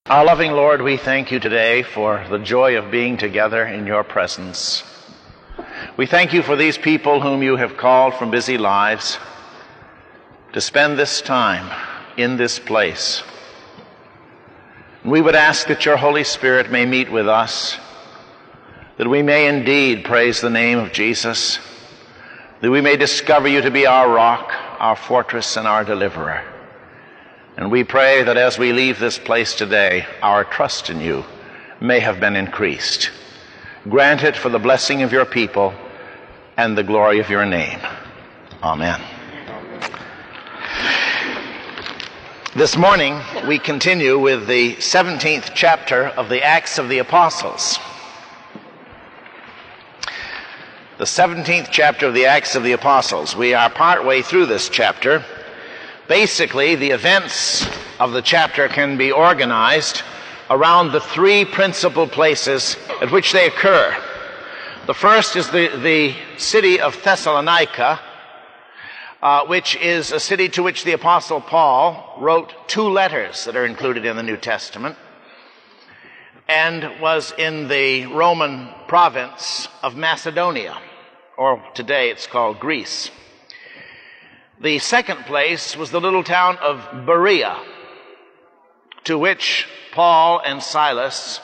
Our loving Lord, we thank you today for the joy of being together in your presence. We thank you for these people whom you have called from busy lives to spend this time in this place. We would ask that your Holy Spirit may meet with us, that we may indeed praise the name of Jesus, that we may discover you to be our rock, our fortress, and our deliverer. And we pray that as we leave this place today, our trust in you may have been increased. Grant it for the blessing of your people and the glory of your name. Amen. This morning, we continue with the 17th chapter of the Acts of the Apostles. The 17th chapter of the Acts of the Apostles. We are partway through this chapter. Basically, the events of the chapter can be organized around the three principal places at which they occur. The first is the city of Thessalonica, which is a city to which the Apostle Paul wrote two letters that are included in the New Testament, and was in the Roman province of Macedonia, or today it's called Greece. The second place was the little town of Berea, to which Paul and Silas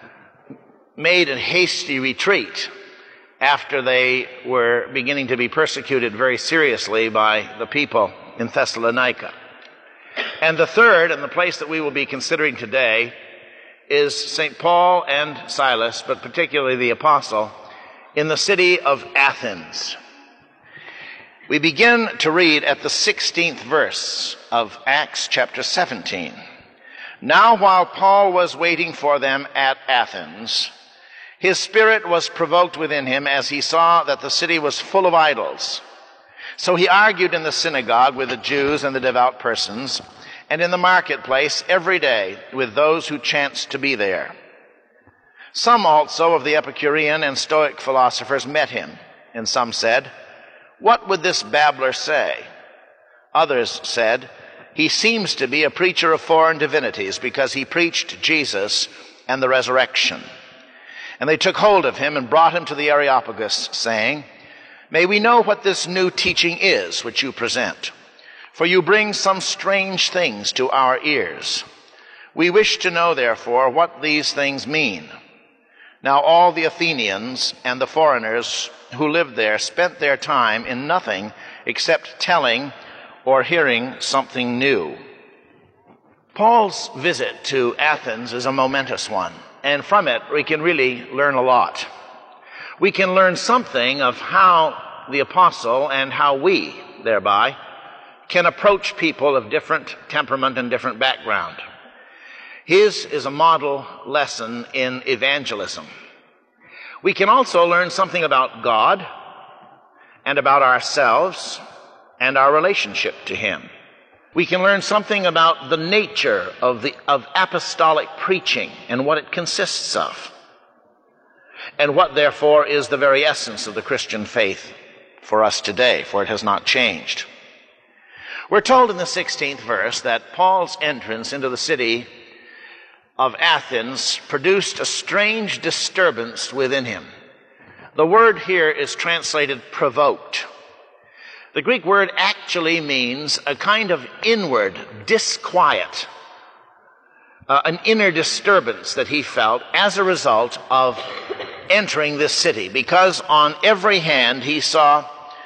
made a hasty retreat after they were beginning to be persecuted very seriously by the people in Thessalonica. And the third, and the place that we will be considering today, is St. Paul and Silas, but particularly the apostle, in the city of Athens. We begin to read at the 16th verse of Acts chapter 17. Now while Paul was waiting for them at Athens, his spirit was provoked within him as he saw that the city was full of idols. So he argued in the synagogue with the Jews and the devout persons, and in the marketplace every day with those who chanced to be there. Some also of the Epicurean and Stoic philosophers met him, and some said, "What would this babbler say?" Others said, "He seems to be a preacher of foreign divinities because he preached Jesus and the resurrection." And they took hold of him and brought him to the Areopagus, saying, "May we know what this new teaching is which you present? For you bring some strange things to our ears. We wish to know, therefore, what these things mean." Now all the Athenians and the foreigners who lived there spent their time in nothing except telling or hearing something new. Paul's visit to Athens is a momentous one, and from it we can really learn a lot. We can learn something of how the apostle and how we, thereby, can approach people of different temperament and different background. His is a model lesson in evangelism. We can also learn something about God and about ourselves and our relationship to him. We can learn something about the nature of apostolic preaching and what it consists of, and what therefore is the very essence of the Christian faith for us today, for it has not changed. We're told in the 16th verse that Paul's entrance into the city of Athens produced a strange disturbance within him. The word here is translated provoked. The Greek word actually means a kind of inward disquiet, an inner disturbance that he felt as a result of entering this city, because on every hand he saw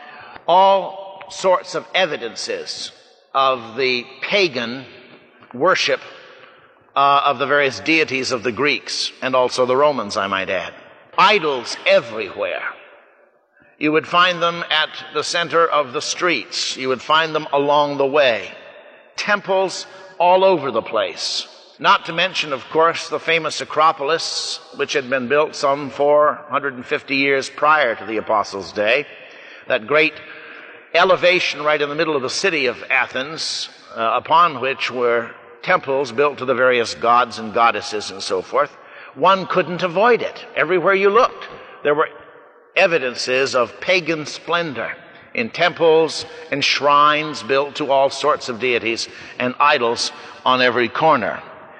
all sorts of evidences of the pagan worship of the various deities of the Greeks, and also the Romans, I might add. Idols everywhere. You would find them at the center of the streets. You would find them along the way. Temples all over the place. Not to mention, of course, the famous Acropolis, which had been built some 450 years prior to the Apostles' day. That great elevation right in the middle of the city of Athens, upon which were temples built to the various gods and goddesses and so forth. One couldn't avoid it. Everywhere you looked, there were evidences of pagan splendor in temples and shrines built to all sorts of deities and idols on every corner.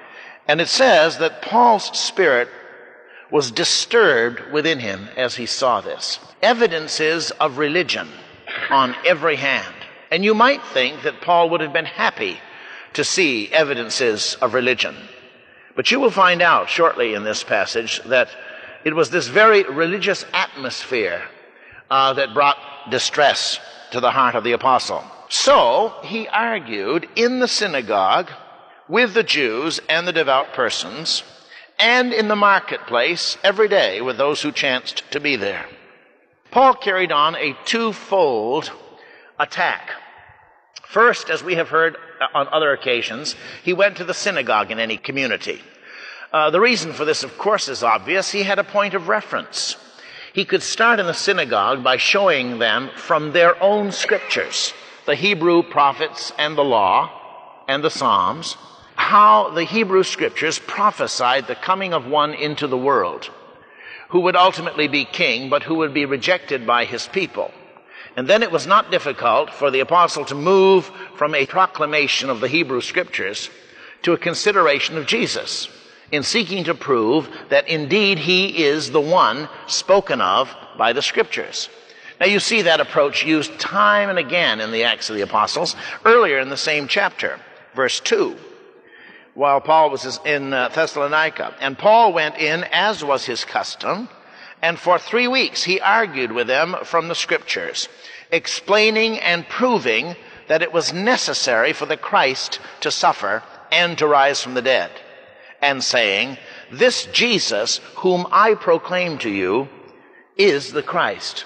And it says that Paul's spirit was disturbed within him as he saw this. Evidences of religion on every hand. And you might think that Paul would have been happy to see evidences of religion. But you will find out shortly in this passage that it was this very religious atmosphere that brought distress to the heart of the apostle. So he argued in the synagogue with the Jews and the devout persons, and in the marketplace every day with those who chanced to be there. Paul carried on a twofold attack. First, as we have heard on other occasions, he went to the synagogue in any community. The reason for this, of course, is obvious. He had a point of reference. He could start in the synagogue by showing them from their own scriptures, the Hebrew prophets and the law and the Psalms, how the Hebrew scriptures prophesied the coming of one into the world, who would ultimately be king, but who would be rejected by his people. And then it was not difficult for the apostle to move from a proclamation of the Hebrew scriptures to a consideration of Jesus, in seeking to prove that indeed he is the one spoken of by the scriptures. Now you see that approach used time and again in the Acts of the Apostles, earlier in the same chapter, verse 2. While Paul was in Thessalonica. And Paul went in, as was his custom, and for 3 weeks he argued with them from the scriptures, explaining and proving that it was necessary for the Christ to suffer and to rise from the dead, and saying, "This Jesus whom I proclaim to you is the Christ."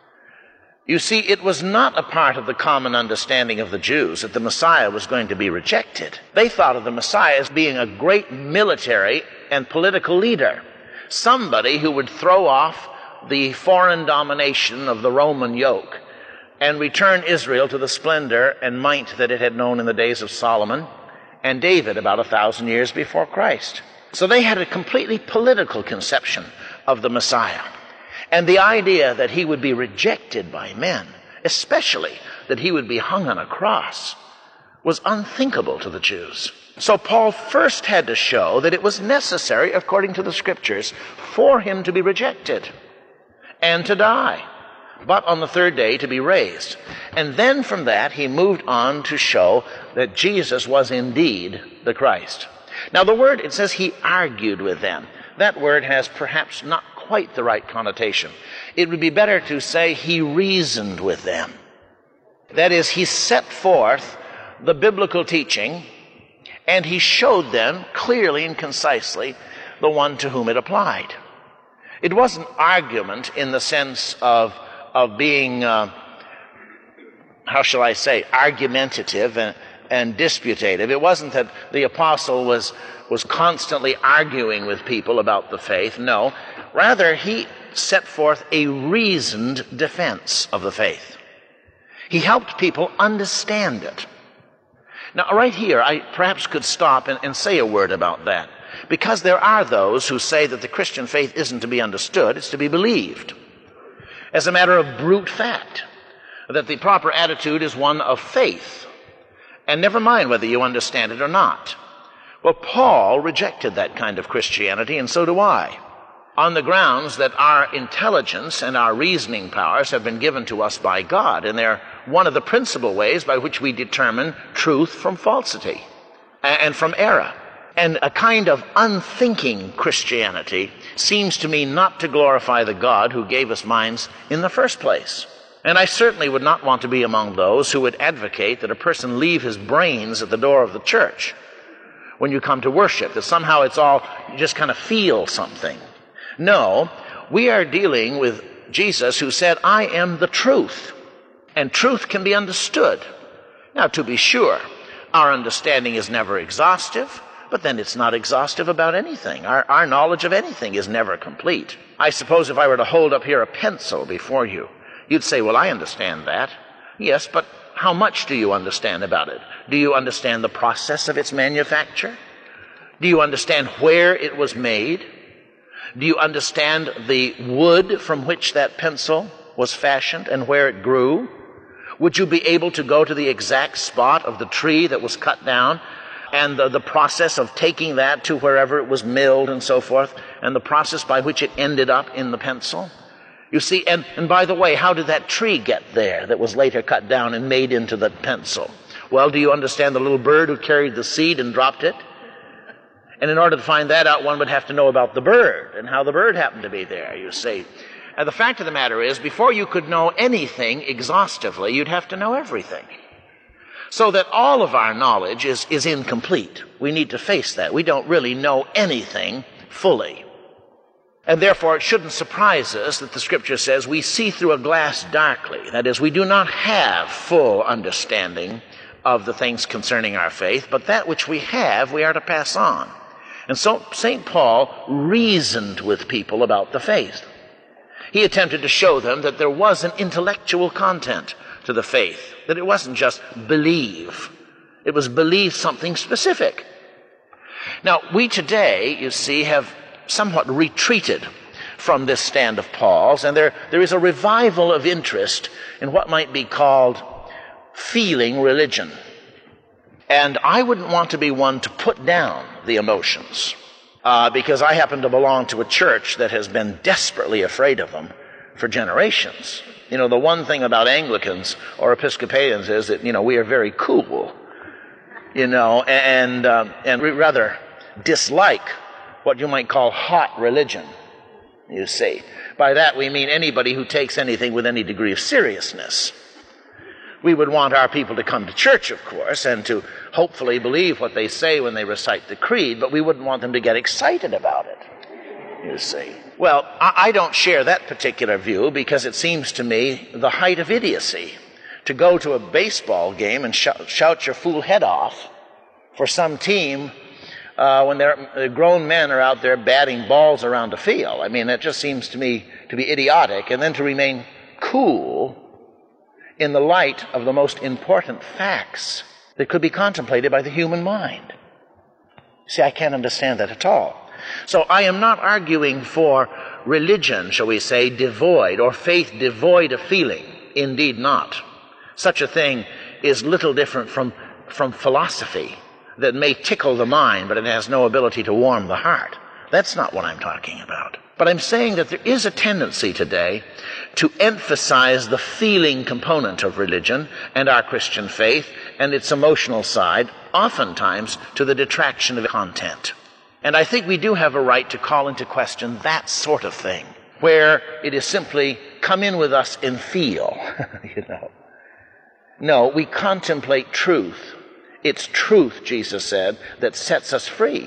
You see, it was not a part of the common understanding of the Jews that the Messiah was going to be rejected. They thought of the Messiah as being a great military and political leader, somebody who would throw off the foreign domination of the Roman yoke and return Israel to the splendor and might that it had known in the days of Solomon and David about 1,000 years before Christ. So they had a completely political conception of the Messiah. And the idea that he would be rejected by men, especially that he would be hung on a cross, was unthinkable to the Jews. So Paul first had to show that it was necessary, according to the scriptures, for him to be rejected and to die, but on the third day to be raised. And then from that he moved on to show that Jesus was indeed the Christ. Now the word, it says he argued with them. That word has perhaps not quite the right connotation. It would be better to say he reasoned with them. That is, he set forth the biblical teaching and he showed them clearly and concisely the one to whom it applied. It wasn't argument in the sense of being, argumentative and disputative. It wasn't that the apostle was constantly arguing with people about the faith. No, rather he set forth a reasoned defense of the faith. He helped people understand it. Now, right here, I perhaps could stop and say a word about that, because there are those who say that the Christian faith isn't to be understood, it's to be believed, as a matter of brute fact, that the proper attitude is one of faith, and never mind whether you understand it or not. Well, Paul rejected that kind of Christianity, and so do I, on the grounds that our intelligence and our reasoning powers have been given to us by God, and they're one of the principal ways by which we determine truth from falsity and from error. And a kind of unthinking Christianity seems to me not to glorify the God who gave us minds in the first place. And I certainly would not want to be among those who would advocate that a person leave his brains at the door of the church when you come to worship, that somehow it's all, you just kind of feel something. No, we are dealing with Jesus who said, "I am the truth," and truth can be understood. Now, to be sure, our understanding is never exhaustive, but then it's not exhaustive about anything. Our knowledge of anything is never complete. I suppose if I were to hold up here a pencil before you, you'd say, "Well, I understand that." Yes, but how much do you understand about it? Do you understand the process of its manufacture? Do you understand where it was made? Do you understand the wood from which that pencil was fashioned and where it grew? Would you be able to go to the exact spot of the tree that was cut down and the process of taking that to wherever it was milled and so forth, and the process by which it ended up in the pencil. You see, and by the way, how did that tree get there that was later cut down and made into the pencil? Well, do you understand the little bird who carried the seed and dropped it? And in order to find that out, one would have to know about the bird and how the bird happened to be there, you see. And the fact of the matter is, before you could know anything exhaustively, you'd have to know everything. So that all of our knowledge is incomplete. We need to face that. We don't really know anything fully. And therefore, it shouldn't surprise us that the Scripture says we see through a glass darkly. That is, we do not have full understanding of the things concerning our faith, but that which we have, we are to pass on. And so St. Paul reasoned with people about the faith. He attempted to show them that there was an intellectual content to the faith, that it wasn't just believe. It was believe something specific. Now, we today, you see, have somewhat retreated from this stand of Paul's, and there is a revival of interest in what might be called feeling religion. And I wouldn't want to be one to put down the emotions, because I happen to belong to a church that has been desperately afraid of them for generations. You know, the one thing about Anglicans or Episcopalians is that, you know, we are very cool, you know, and we rather dislike what you might call hot religion, you see. By that we mean anybody who takes anything with any degree of seriousness. We would want our people to come to church, of course, and to hopefully believe what they say when they recite the creed, but we wouldn't want them to get excited about it, you see. Well, I don't share that particular view because it seems to me the height of idiocy to go to a baseball game and shout your fool head off for some team when grown men are out there batting balls around a field. I mean, that just seems to me to be idiotic. And then to remain cool in the light of the most important facts that could be contemplated by the human mind. See, I can't understand that at all. So I am not arguing for religion, shall we say, devoid, or faith devoid of feeling. Indeed not. Such a thing is little different from philosophy that may tickle the mind, but it has no ability to warm the heart. That's not what I'm talking about. But I'm saying that there is a tendency today to emphasize the feeling component of religion and our Christian faith and its emotional side, oftentimes to the detraction of content. And I think we do have a right to call into question that sort of thing, where it is simply come in with us and feel, you know. No, we contemplate truth. It's truth, Jesus said, that sets us free.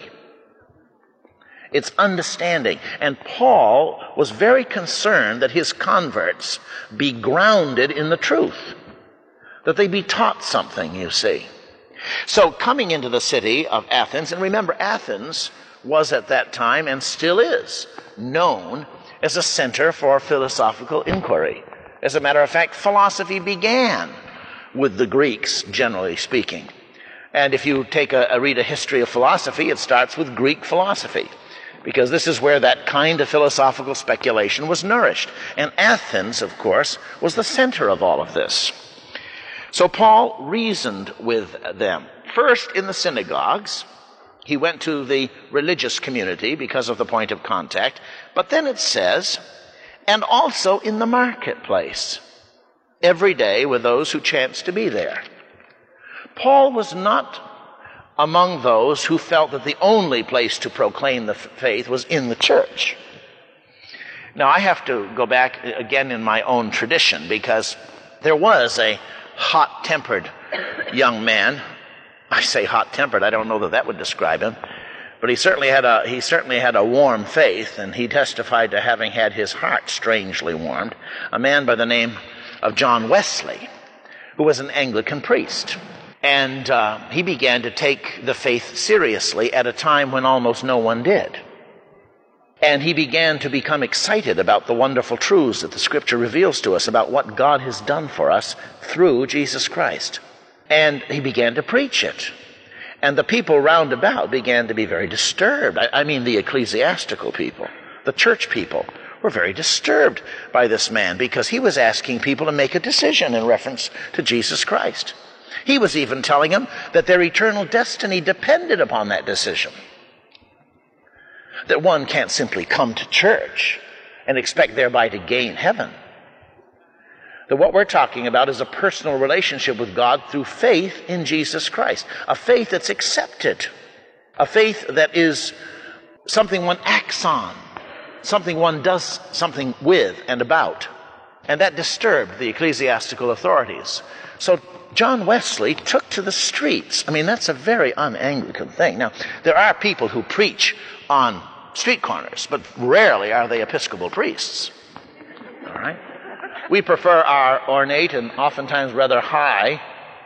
It's understanding. And Paul was very concerned that his converts be grounded in the truth, that they be taught something, you see. So coming into the city of Athens, and remember, Athens was at that time, and still is, known as a center for philosophical inquiry. As a matter of fact, philosophy began with the Greeks, generally speaking. And if you read a history of philosophy, it starts with Greek philosophy, because this is where that kind of philosophical speculation was nourished. And Athens, of course, was the center of all of this. So Paul reasoned with them. First in the synagogues. He went to the religious community because of the point of contact. But then it says, and also in the marketplace, every day with those who chanced to be there. Paul was not among those who felt that the only place to proclaim the faith was in the church. Now, I have to go back again in my own tradition, because there was a hot-tempered young man. I say hot-tempered, I don't know that that would describe him, but he certainly had a warm faith, and he testified to having had his heart strangely warmed, a man by the name of John Wesley, who was an Anglican priest. And he began to take the faith seriously at a time when almost no one did. And he began to become excited about the wonderful truths that the Scripture reveals to us about what God has done for us through Jesus Christ. And he began to preach it. And the people round about began to be very disturbed. I mean the ecclesiastical people, the church people, were very disturbed by this man, because he was asking people to make a decision in reference to Jesus Christ. He was even telling them that their eternal destiny depended upon that decision. That one can't simply come to church and expect thereby to gain heaven. That what we're talking about is a personal relationship with God through faith in Jesus Christ. A faith that's accepted. A faith that is something one acts on. Something one does something with and about. And that disturbed the ecclesiastical authorities. So John Wesley took to the streets. I mean, that's a very un-Anglican thing. Now, there are people who preach on street corners, but rarely are they Episcopal priests. All right? We prefer our ornate and oftentimes rather high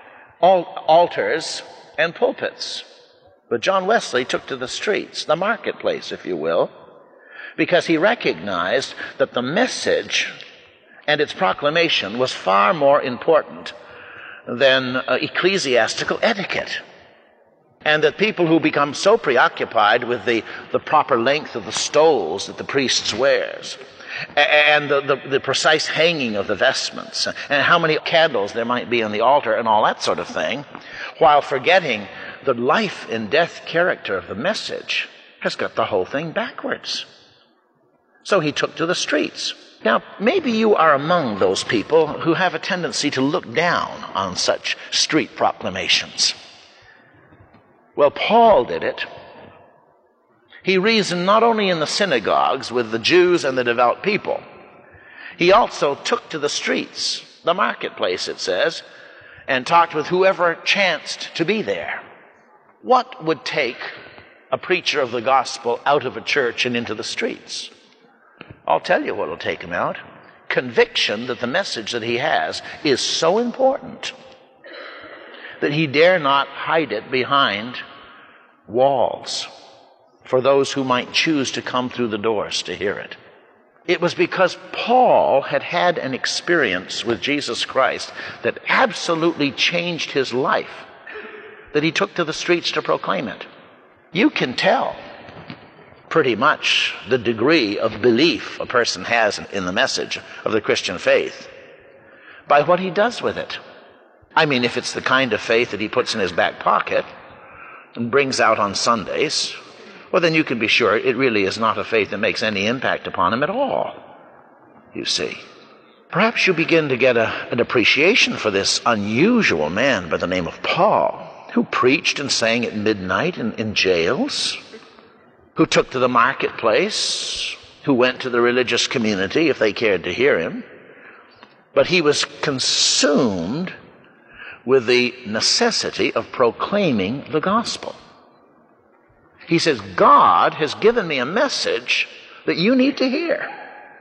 altars and pulpits. But John Wesley took to the streets, the marketplace, if you will, because he recognized that the message and its proclamation was far more important than ecclesiastical etiquette. And that people who become so preoccupied with the proper length of the stoles that the priest wears, and the precise hanging of the vestments, and how many candles there might be on the altar, and all that sort of thing, while forgetting the life and death character of the message, has got the whole thing backwards. So he took to the streets. Now, maybe you are among those people who have a tendency to look down on such street proclamations. Well, Paul did it. He reasoned not only in the synagogues with the Jews and the devout people, he also took to the streets, the marketplace, it says, and talked with whoever chanced to be there. What would take a preacher of the gospel out of a church and into the streets? I'll tell you what will take him out. Conviction that the message that he has is so important that he dare not hide it behind walls for those who might choose to come through the doors to hear it. It was because Paul had had an experience with Jesus Christ that absolutely changed his life that he took to the streets to proclaim it. You can tell pretty much the degree of belief a person has in the message of the Christian faith by what he does with it. I mean, if it's the kind of faith that he puts in his back pocket and brings out on Sundays, well, then you can be sure it really is not a faith that makes any impact upon him at all, you see. Perhaps you begin to get an appreciation for this unusual man by the name of Paul, who preached and sang at midnight in jails, who took to the marketplace, who went to the religious community if they cared to hear him. But he was consumed with the necessity of proclaiming the gospel. He says, God has given me a message that you need to hear.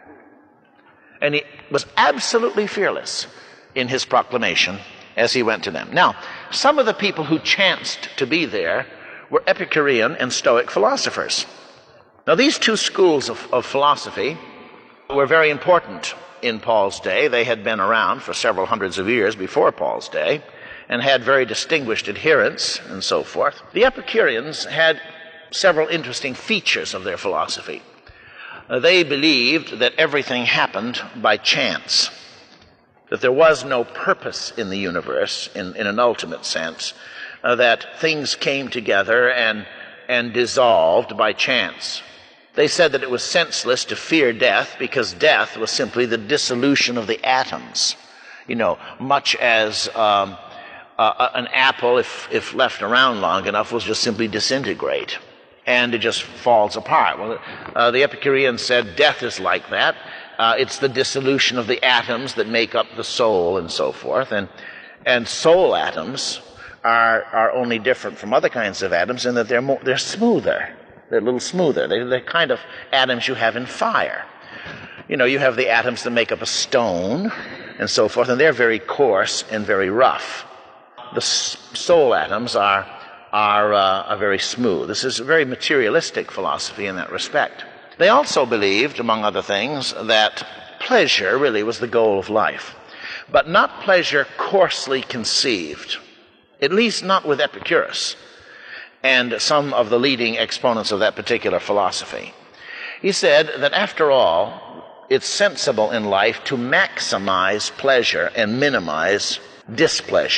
And he was absolutely fearless in his proclamation as he went to them. Now, some of the people who chanced to be there were Epicurean and Stoic philosophers. Now, these two schools of philosophy were very important in Paul's day. They had been around for several hundreds of years before Paul's day and had very distinguished adherents and so forth. The Epicureans had several interesting features of their philosophy. They believed that everything happened by chance, that there was no purpose in the universe in an ultimate sense, that things came together and dissolved by chance. They said that it was senseless to fear death because death was simply the dissolution of the atoms. You know, much as an apple, if left around long enough, will just simply disintegrate and it just falls apart. Well, the Epicureans said death is like that. It's the dissolution of the atoms that make up the soul and so forth. And soul atoms are only different from other kinds of atoms in that they're smoother. They're a little smoother. They're the kind of atoms you have in fire. You know, you have the atoms that make up a stone and so forth, and they're very coarse and very rough. The soul atoms are very smooth. This is a very materialistic philosophy in that respect. They also believed, among other things, that pleasure really was the goal of life, but not pleasure coarsely conceived, at least not with Epicurus and some of the leading exponents of that particular philosophy. He said that after all, it's sensible in life to maximize pleasure and minimize displeasure.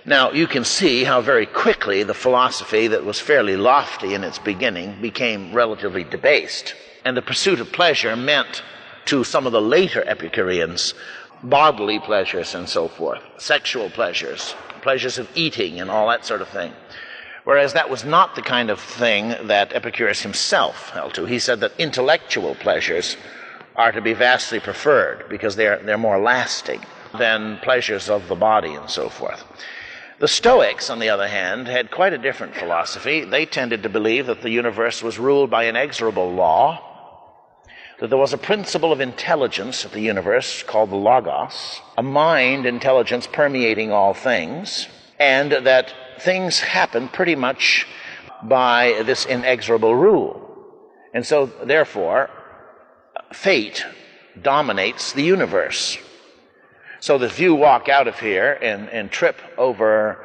Now, you can see how very quickly the philosophy that was fairly lofty in its beginning became relatively debased. And the pursuit of pleasure meant to some of the later Epicureans bodily pleasures and so forth, sexual pleasures, pleasures of eating and all that sort of thing. Whereas that was not the kind of thing that Epicurus himself held to. He said that intellectual pleasures are to be vastly preferred because they're more lasting than pleasures of the body and so forth. The Stoics, on the other hand, had quite a different philosophy. They tended to believe that the universe was ruled by inexorable law, that there was a principle of intelligence of the universe called the Logos, a mind intelligence permeating all things, and that things happen pretty much by this inexorable rule. And so, therefore, fate dominates the universe. So that if you walk out of here and trip over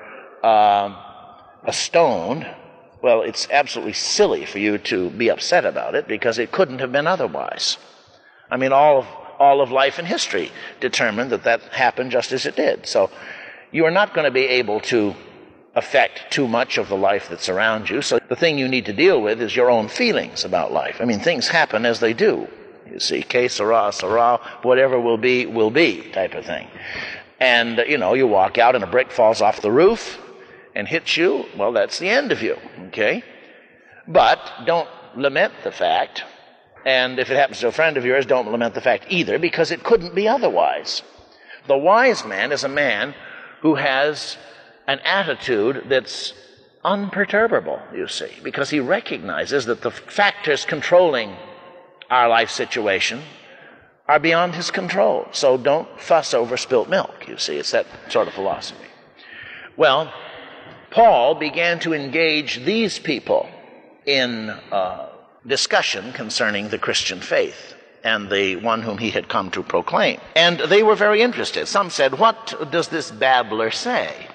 a stone, well, it's absolutely silly for you to be upset about it because it couldn't have been otherwise. I mean, all of life and history determined that happened just as it did. So you are not going to be able to affect too much of the life that's around you. So the thing you need to deal with is your own feelings about life. I mean, things happen as they do. You see, que sera, sera, whatever will be, type of thing. And, you walk out and a brick falls off the roof and hits you, well, that's the end of you, okay? But don't lament the fact, and if it happens to a friend of yours, don't lament the fact either, because it couldn't be otherwise. The wise man is a man who has an attitude that's unperturbable, you see, because he recognizes that the factors controlling our life situation are beyond his control. So don't fuss over spilt milk, you see. It's that sort of philosophy. Well, Paul began to engage these people in discussion concerning the Christian faith and the one whom he had come to proclaim. And they were very interested. Some said, "What does this babbler say?"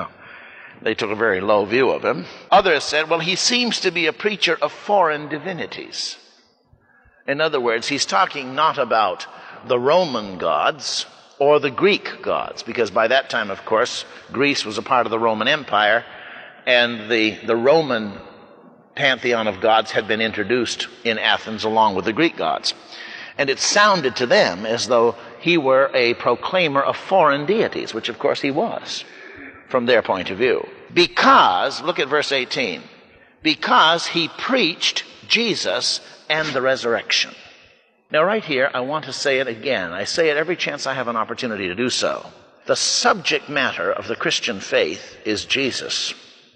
They took a very low view of him. Others said, "Well, he seems to be a preacher of foreign divinities." In other words, he's talking not about the Roman gods or the Greek gods, because by that time, of course, Greece was a part of the Roman Empire, and the Roman pantheon of gods had been introduced in Athens along with the Greek gods. And it sounded to them as though he were a proclaimer of foreign deities, which of course he was, from their point of view. Because, look at verse 18, because he preached Jesus and the resurrection. Now right here, I want to say it again. I say it every chance I have an opportunity to do so. The subject matter of the Christian faith is Jesus,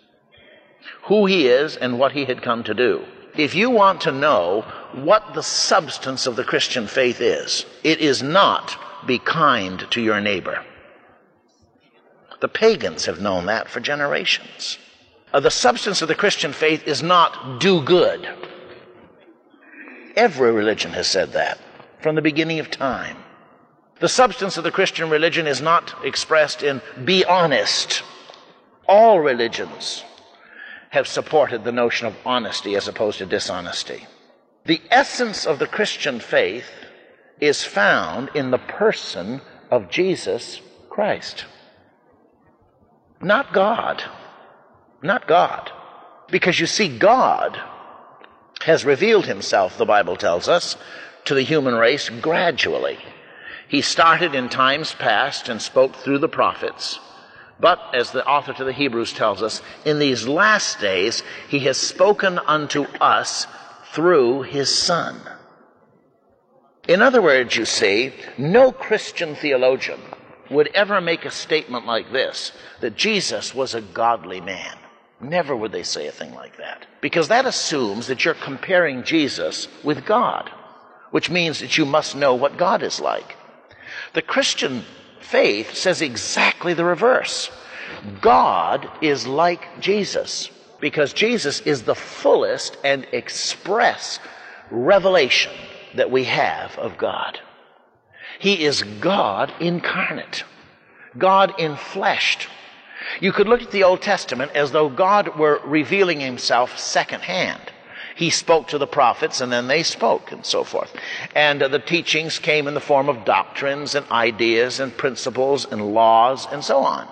who he is and what he had come to do. If you want to know what the substance of the Christian faith is, it is not be kind to your neighbor. The pagans have known that for generations. The substance of the Christian faith is not do good. Every religion has said that from the beginning of time. The substance of the Christian religion is not expressed in be honest. All religions have supported the notion of honesty as opposed to dishonesty. The essence of the Christian faith is found in the person of Jesus Christ. Not God. Not God. Because you see, God has revealed himself, the Bible tells us, to the human race gradually. He started in times past and spoke through the prophets. But, as the author to the Hebrews tells us, in these last days, he has spoken unto us through his Son. In other words, you see, no Christian theologian would ever make a statement like this, that Jesus was a godly man. Never would they say a thing like that. Because that assumes that you're comparing Jesus with God, which means that you must know what God is like. The Christian faith says exactly the reverse. God is like Jesus, because Jesus is the fullest and express revelation that we have of God. He is God incarnate, God enfleshed. You could look at the Old Testament as though God were revealing himself secondhand. He spoke to the prophets, and then they spoke, and so forth. And the teachings came in the form of doctrines and ideas and principles and laws and so on.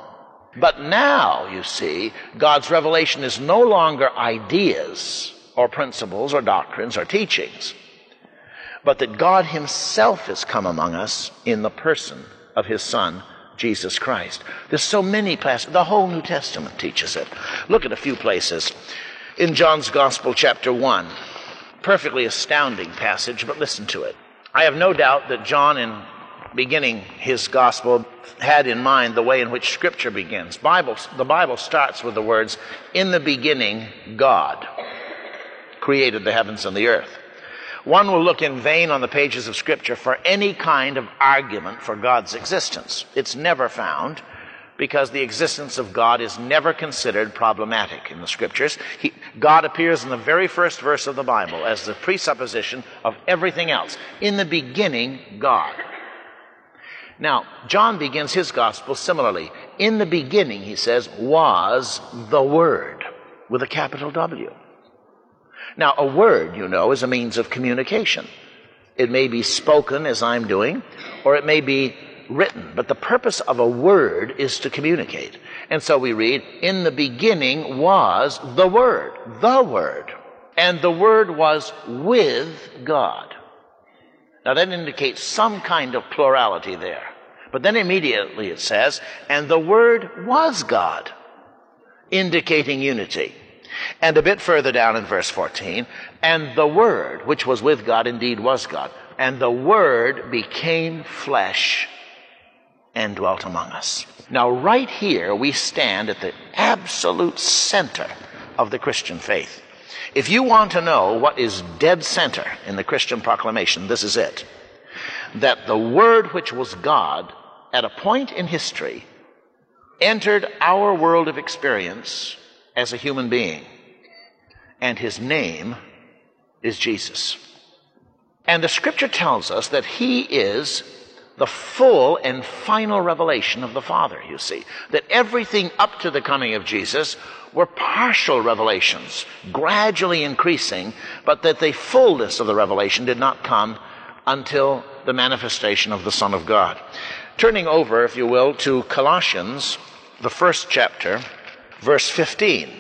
But now, you see, God's revelation is no longer ideas or principles or doctrines or teachings, but that God himself has come among us in the person of his Son, Jesus Christ. There's so many passages. The whole New Testament teaches it. Look at a few places. In John's Gospel, chapter 1, perfectly astounding passage, but listen to it. I have no doubt that John, in beginning his Gospel, had in mind the way in which Scripture begins. The Bible starts with the words, "In the beginning, God created the heavens and the earth." One will look in vain on the pages of Scripture for any kind of argument for God's existence. It's never found, because the existence of God is never considered problematic in the Scriptures. God appears in the very first verse of the Bible as the presupposition of everything else. In the beginning, God. Now, John begins his Gospel similarly. In the beginning, he says, was the Word, with a capital W. Now, a word, you know, is a means of communication. It may be spoken, as I'm doing, or it may be written. But the purpose of a word is to communicate. And so we read, in the beginning was the Word. The Word. And the Word was with God. Now that indicates some kind of plurality there. But then immediately it says, and the Word was God, indicating unity. And a bit further down in verse 14, and the Word, which was with God, indeed was God. And the Word became flesh and dwelt among us. Now right here we stand at the absolute center of the Christian faith. If you want to know what is dead center in the Christian proclamation, this is it. That the Word which was God, at a point in history, entered our world of experience as a human being, and his name is Jesus. And the Scripture tells us that he is the full and final revelation of the Father, you see. That everything up to the coming of Jesus were partial revelations, gradually increasing, but that the fullness of the revelation did not come until the manifestation of the Son of God. Turning over, if you will, to Colossians, the first chapter, verse 15,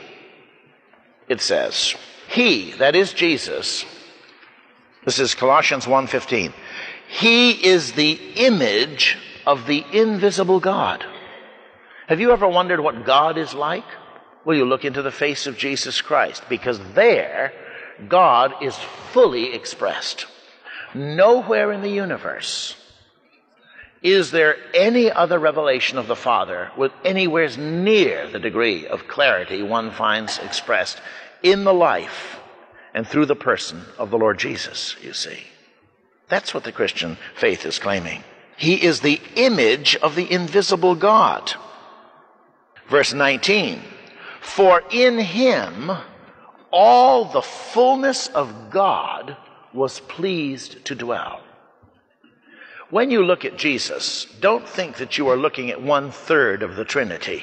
it says, he, that is Jesus, this is Colossians 1:15, he is the image of the invisible God. Have you ever wondered what God is like? Well, you look into the face of Jesus Christ, because there God is fully expressed. Nowhere in the universe is there any other revelation of the Father with anywhere near the degree of clarity one finds expressed in the life and through the person of the Lord Jesus, you see. That's what the Christian faith is claiming. He is the image of the invisible God. Verse 19, for in him all the fullness of God was pleased to dwell. When you look at Jesus, don't think that you are looking at 1/3 of the Trinity,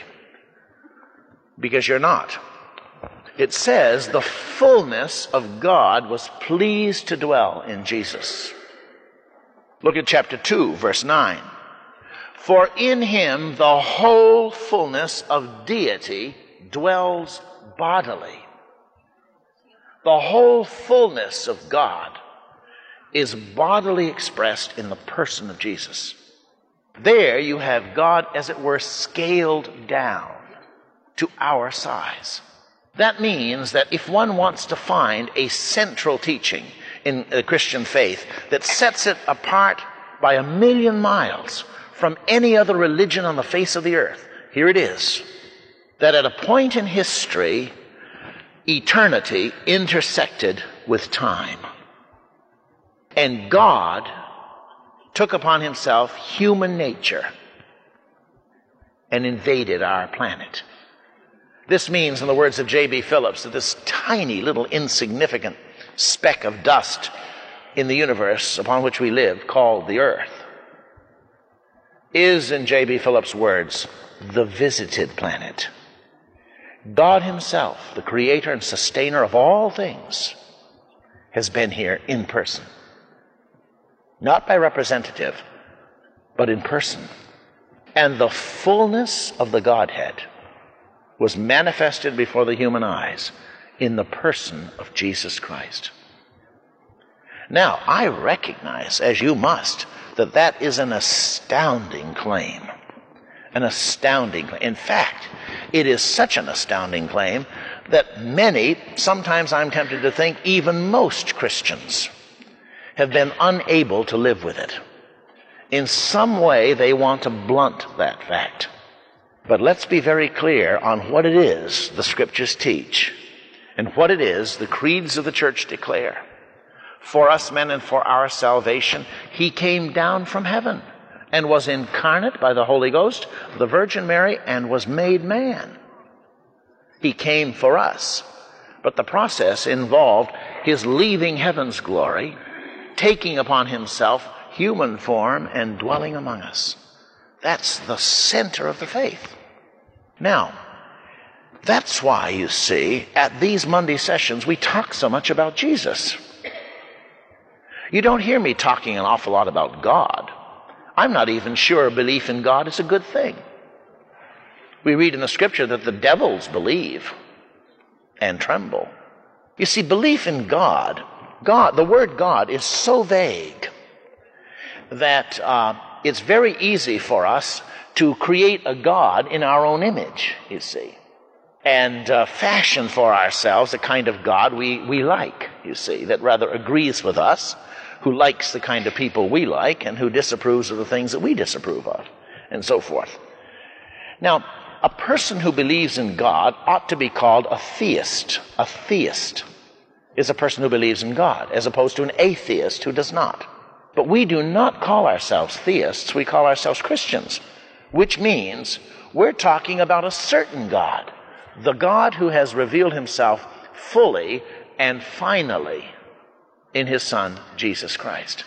because you're not. It says the fullness of God was pleased to dwell in Jesus. Look at chapter 2, verse 9. For in him the whole fullness of deity dwells bodily. The whole fullness of God is bodily expressed in the person of Jesus. There you have God, as it were, scaled down to our size. That means that if one wants to find a central teaching in the Christian faith that sets it apart by 1,000,000 miles from any other religion on the face of the earth, here it is. That at a point in history, eternity intersected with time. And God took upon himself human nature and invaded our planet. This means, in the words of J.B. Phillips, that this tiny little insignificant speck of dust in the universe upon which we live, called the earth, is, in J.B. Phillips' words, the visited planet. God himself, the creator and sustainer of all things, has been here in person. Not by representative, but in person. And the fullness of the Godhead was manifested before the human eyes in the person of Jesus Christ. Now, I recognize, as you must, that that is an astounding claim. An astounding claim. In fact, it is such an astounding claim that many, sometimes I'm tempted to think even most Christians, have been unable to live with it. In some way, they want to blunt that fact. But let's be very clear on what it is the Scriptures teach and what it is the creeds of the church declare. For us men and for our salvation, he came down from heaven and was incarnate by the Holy Ghost, the Virgin Mary, and was made man. He came for us. But the process involved his leaving heaven's glory, taking upon himself human form, and dwelling among us. That's the center of the faith. Now, that's why, you see, at these Monday sessions, we talk so much about Jesus. You don't hear me talking an awful lot about God. I'm not even sure belief in God is a good thing. We read in the Scripture that the devils believe and tremble. You see, belief in God, the word God is so vague that it's very easy for us to create a God in our own image, you see, and fashion for ourselves a kind of God we like, you see, that rather agrees with us, who likes the kind of people we like, and who disapproves of the things that we disapprove of, and so forth. Now, a person who believes in God ought to be called a theist. A theist is a person who believes in God, as opposed to an atheist who does not. But we do not call ourselves theists, we call ourselves Christians, which means we're talking about a certain God, the God who has revealed himself fully and finally in his Son, Jesus Christ.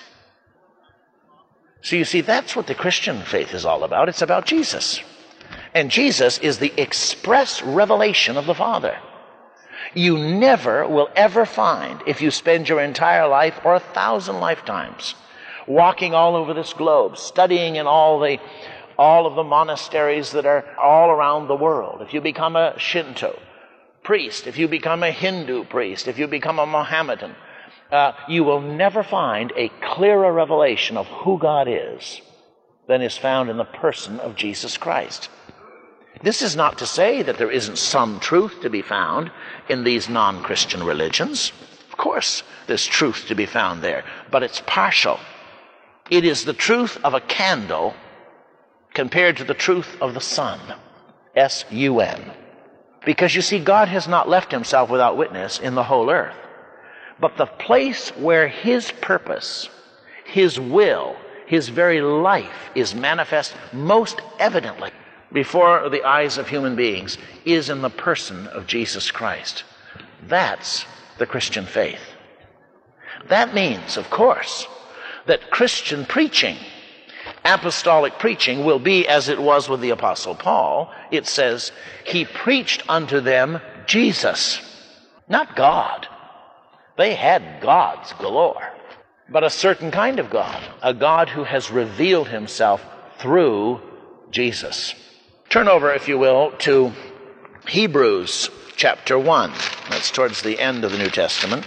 So you see, that's what the Christian faith is all about. It's about Jesus. And Jesus is the express revelation of the Father. You never will ever find, if you spend your entire life or 1,000 lifetimes walking all over this globe, studying in all of the monasteries that are all around the world, if you become a Shinto priest, if you become a Hindu priest, if you become a Mohammedan, you will never find a clearer revelation of who God is than is found in the person of Jesus Christ. This is not to say that there isn't some truth to be found in these non-Christian religions. Of course, there's truth to be found there, but it's partial. It is the truth of a candle compared to the truth of the sun, S-U-N. Because you see, God has not left himself without witness in the whole earth. But the place where his purpose, his will, his very life is manifest most evidently before the eyes of human beings is in the person of Jesus Christ. That's the Christian faith. That means, of course, that Christian preaching, apostolic preaching, will be as it was with the Apostle Paul. It says, he preached unto them Jesus, not God. They had gods galore, but a certain kind of God, a God who has revealed himself through Jesus. Turn over, if you will, to Hebrews chapter 1. That's towards the end of the New Testament.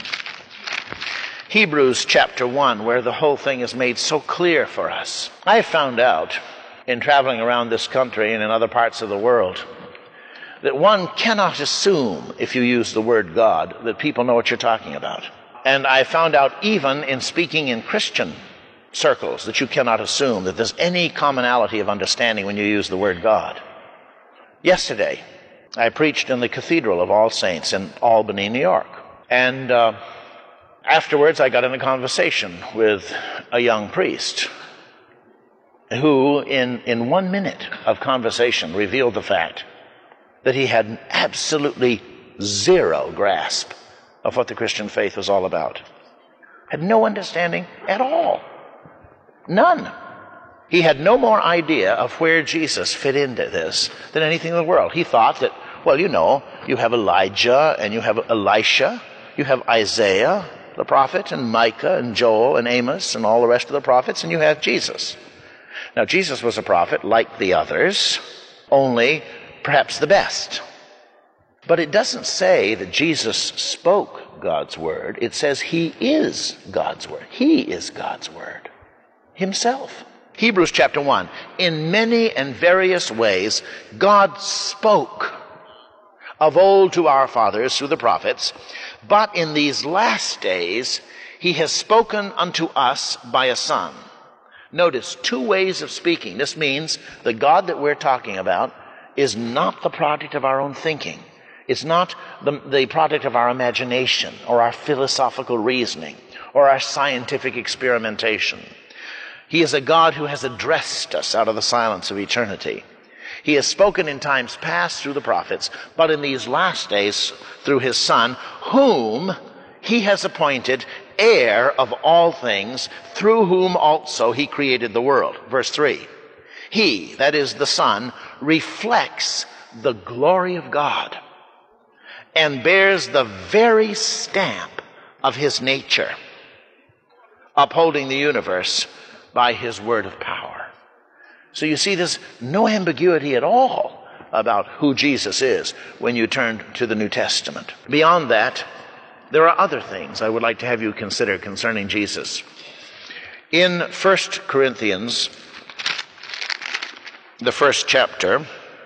Hebrews chapter 1, where the whole thing is made so clear for us. I found out, in traveling around this country and in other parts of the world, that one cannot assume, if you use the word God, that people know what you're talking about. And I found out even in speaking in Christian circles that you cannot assume that there's any commonality of understanding when you use the word God. Yesterday, I preached in the Cathedral of All Saints in Albany, New York. And afterwards, I got in a conversation with a young priest who, in 1 minute of conversation, revealed the fact that he had absolutely zero grasp of what the Christian faith was all about. Had no understanding at all. None. He had no more idea of where Jesus fit into this than anything in the world. He thought that, well, you know, you have Elijah and you have Elisha, you have Isaiah, the prophet, and Micah and Joel and Amos and all the rest of the prophets, and you have Jesus. Now, Jesus was a prophet like the others, only perhaps the best. But it doesn't say that Jesus spoke God's word. It says he is God's word. He is God's word himself. Hebrews chapter 1. In many and various ways, God spoke of old to our fathers through the prophets, but in these last days he has spoken unto us by a Son. Notice, two ways of speaking. This means the God that we're talking about is not the product of our own thinking. It's not the product of our imagination or our philosophical reasoning or our scientific experimentation. He is a God who has addressed us out of the silence of eternity. He has spoken in times past through the prophets, but in these last days through his Son, whom he has appointed heir of all things, through whom also he created the world. Verse 3. He, that is the Son, reflects the glory of God and bears the very stamp of his nature, upholding the universe by his word of power. So you see, there's no ambiguity at all about who Jesus is when you turn to the New Testament. Beyond that, there are other things I would like to have you consider concerning Jesus. In 1 Corinthians, the first chapter,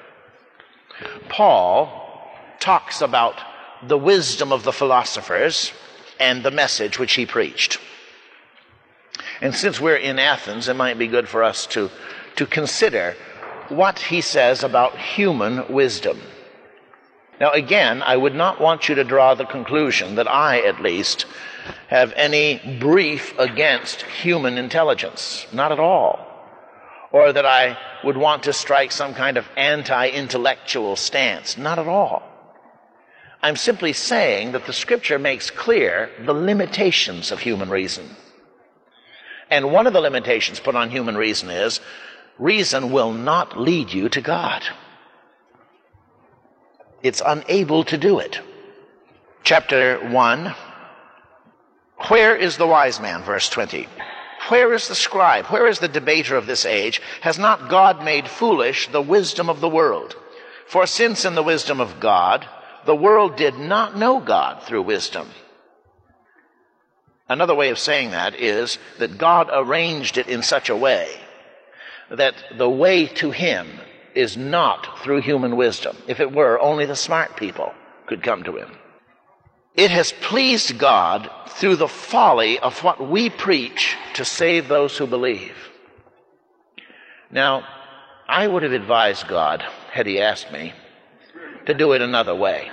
Paul talks about the wisdom of the philosophers and the message which he preached. And since we're in Athens, it might be good for us to consider what he says about human wisdom. Now, again, I would not want you to draw the conclusion that I, at least, have any brief against human intelligence. Not at all. Or that I would want to strike some kind of anti-intellectual stance. Not at all. I'm simply saying that the Scripture makes clear the limitations of human reason. And one of the limitations put on human reason is, reason will not lead you to God. It's unable to do it. Chapter 1, where is the wise man? Verse 20. Where is the scribe? Where is the debater of this age? Has not God made foolish the wisdom of the world? For since in the wisdom of God, the world did not know God through wisdom. Another way of saying that is that God arranged it in such a way that the way to him is not through human wisdom. If it were, only the smart people could come to him. It has pleased God through the folly of what we preach to save those who believe. Now, I would have advised God, had he asked me, to do it another way.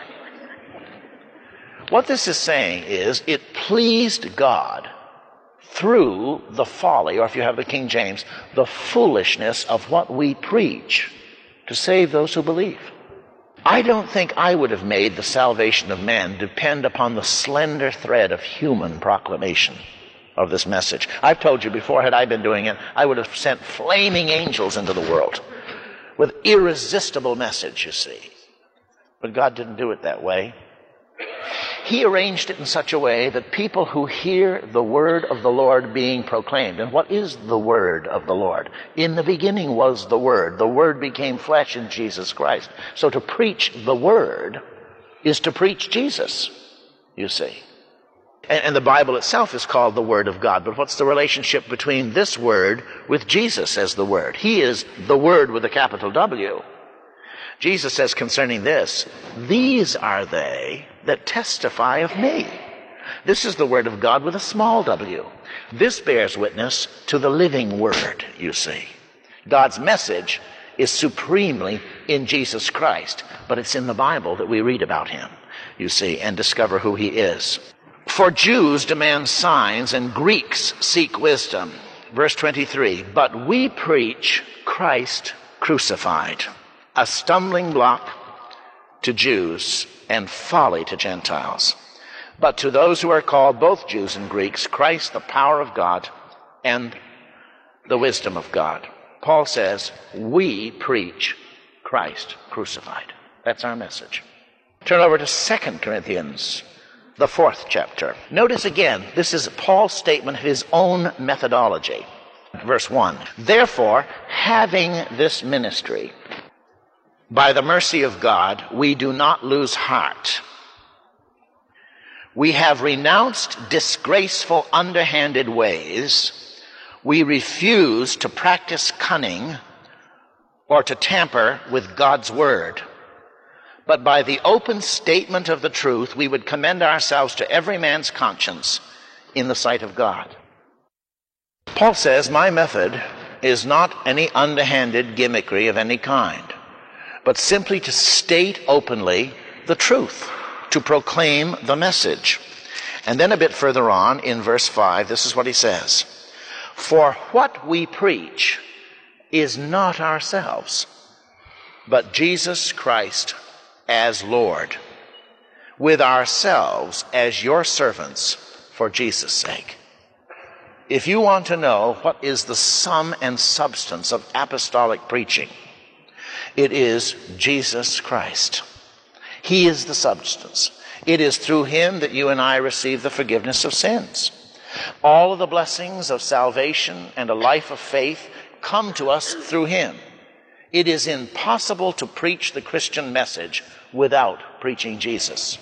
What this is saying is, it pleased God through the folly, or if you have the King James, the foolishness of what we preach to save those who believe. I don't think I would have made the salvation of man depend upon the slender thread of human proclamation of this message. I've told you before, had I been doing it, I would have sent flaming angels into the world with irresistible message, you see. But God didn't do it that way. He arranged it in such a way that people who hear the word of the Lord being proclaimed, and what is the word of the Lord? In the beginning was the Word. The Word became flesh in Jesus Christ. So to preach the Word is to preach Jesus, you see. And the Bible itself is called the Word of God. But what's the relationship between this Word with Jesus as the Word? He is the Word with a capital W. Jesus says concerning this, these are they that testify of me. This is the Word of God with a small w. This bears witness to the living Word, you see. God's message is supremely in Jesus Christ, but it's in the Bible that we read about him, you see, and discover who he is. For Jews demand signs and Greeks seek wisdom. Verse 23, but we preach Christ crucified, a stumbling block to Jews and folly to Gentiles. But to those who are called, both Jews and Greeks, Christ the power of God and the wisdom of God. Paul says, we preach Christ crucified. That's our message. Turn over to 2 Corinthians, the 4th chapter. Notice again, this is Paul's statement of his own methodology. verse 1. Therefore, having this ministry, by the mercy of God, we do not lose heart. We have renounced disgraceful, underhanded ways. We refuse to practice cunning or to tamper with God's word. But by the open statement of the truth, we would commend ourselves to every man's conscience in the sight of God. Paul says, my method is not any underhanded gimmickry of any kind, but simply to state openly the truth, to proclaim the message. And then a bit further on, in verse 5, this is what he says. For what we preach is not ourselves, but Jesus Christ as Lord, with ourselves as your servants for Jesus' sake. If you want to know what is the sum and substance of apostolic preaching, it is Jesus Christ. He is the substance. It is through him that you and I receive the forgiveness of sins. All of the blessings of salvation and a life of faith come to us through him. It is impossible to preach the Christian message without preaching Jesus.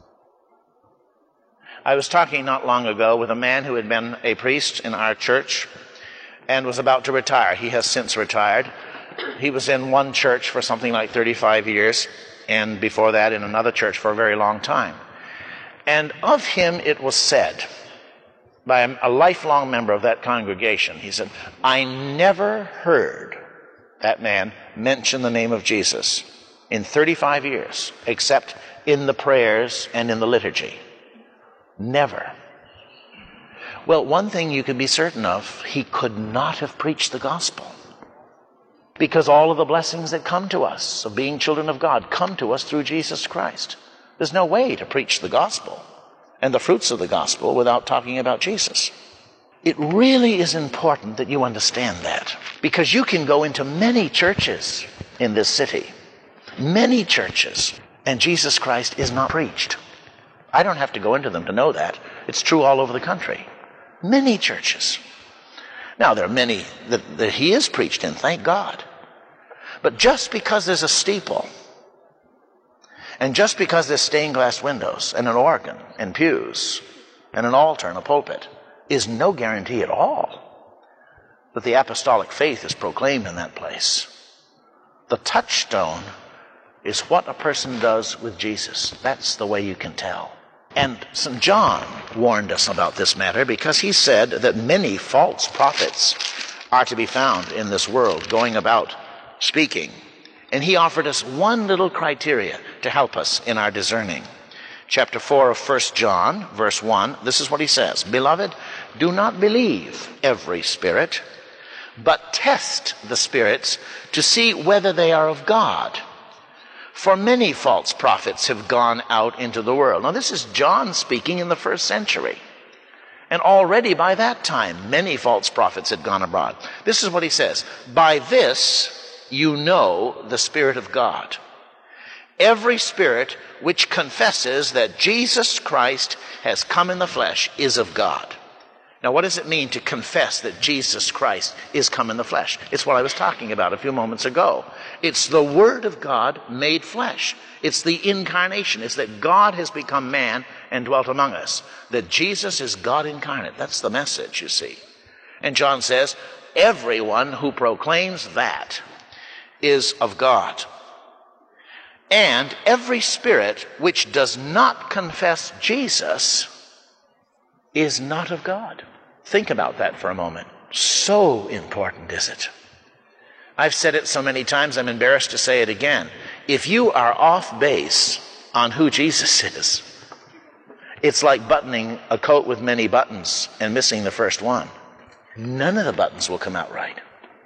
I was talking not long ago with a man who had been a priest in our church and was about to retire. He has since retired. He was in one church for something like 35 years, and before that in another church for a very long time. And of him it was said, by a lifelong member of that congregation, he said, I never heard that man mention the name of Jesus in 35 years, except in the prayers and in the liturgy. Never. Well, one thing you can be certain of, he could not have preached the gospel. Because all of the blessings that come to us of being children of God come to us through Jesus Christ. There's no way to preach the gospel and the fruits of the gospel without talking about Jesus. It really is important that you understand that, because you can go into many churches in this city, many churches, and Jesus Christ is not preached. I don't have to go into them to know that. It's true all over the country. Many churches. Now, there are many that he is preached in, thank God. But just because there's a steeple, and just because there's stained glass windows, and an organ, and pews, and an altar, and a pulpit, is no guarantee at all that the apostolic faith is proclaimed in that place. The touchstone is what a person does with Jesus. That's the way you can tell. And St. John warned us about this matter because he said that many false prophets are to be found in this world going about speaking. And he offered us one little criteria to help us in our discerning. Chapter 4 of 1 John, verse 1, this is what he says. Beloved, do not believe every spirit, but test the spirits to see whether they are of God. For many false prophets have gone out into the world. Now, this is John speaking in the first century. And already by that time, many false prophets had gone abroad. This is what he says. By this you know the Spirit of God. Every spirit which confesses that Jesus Christ has come in the flesh is of God. Now, what does it mean to confess that Jesus Christ is come in the flesh? It's what I was talking about a few moments ago. It's the Word of God made flesh. It's the incarnation. It's that God has become man and dwelt among us. That Jesus is God incarnate. That's the message, you see. And John says, everyone who proclaims that is of God. And every spirit which does not confess Jesus is not of God. Think about that for a moment. So important is it. I've said it so many times, I'm embarrassed to say it again. If you are off base on who Jesus is, it's like buttoning a coat with many buttons and missing the first one. None of the buttons will come out right.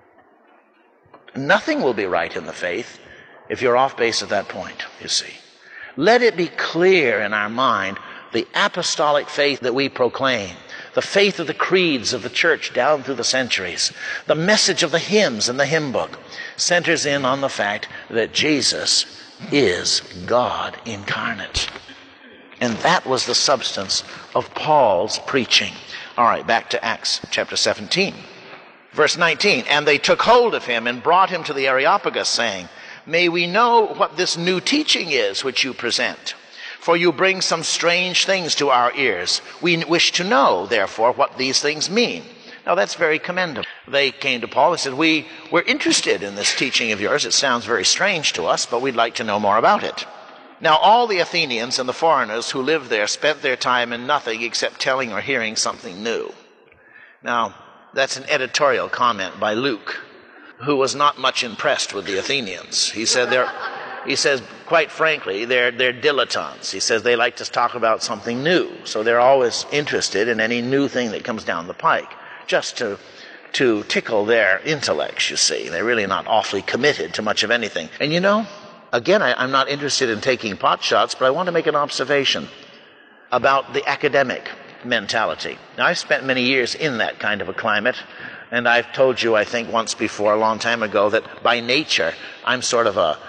Nothing will be right in the faith if you're off base at that point, you see. Let it be clear in our mind the apostolic faith that we proclaim, the faith of the creeds of the church down through the centuries, the message of the hymns and the hymn book centers in on the fact that Jesus is God incarnate. And that was the substance of Paul's preaching. All right, back to Acts chapter 17, Verse 19, and they took hold of him and brought him to the Areopagus, saying, may we know what this new teaching is which you present? For you bring some strange things to our ears. We wish to know, therefore, what these things mean. Now, that's very commendable. They came to Paul and said, we're interested in this teaching of yours. It sounds very strange to us, but we'd like to know more about it. Now, all the Athenians and the foreigners who lived there spent their time in nothing except telling or hearing something new. Now, that's an editorial comment by Luke, who was not much impressed with the Athenians. He says, quite frankly, they're dilettantes. He says they like to talk about something new, so they're always interested in any new thing that comes down the pike, just to tickle their intellects, you see. They're really not awfully committed to much of anything. And you know, again, I'm not interested in taking pot shots, but I want to make an observation about the academic mentality. Now, I've spent many years in that kind of a climate, and I've told you, I think, once before, a long time ago, that by nature, I'm sort of a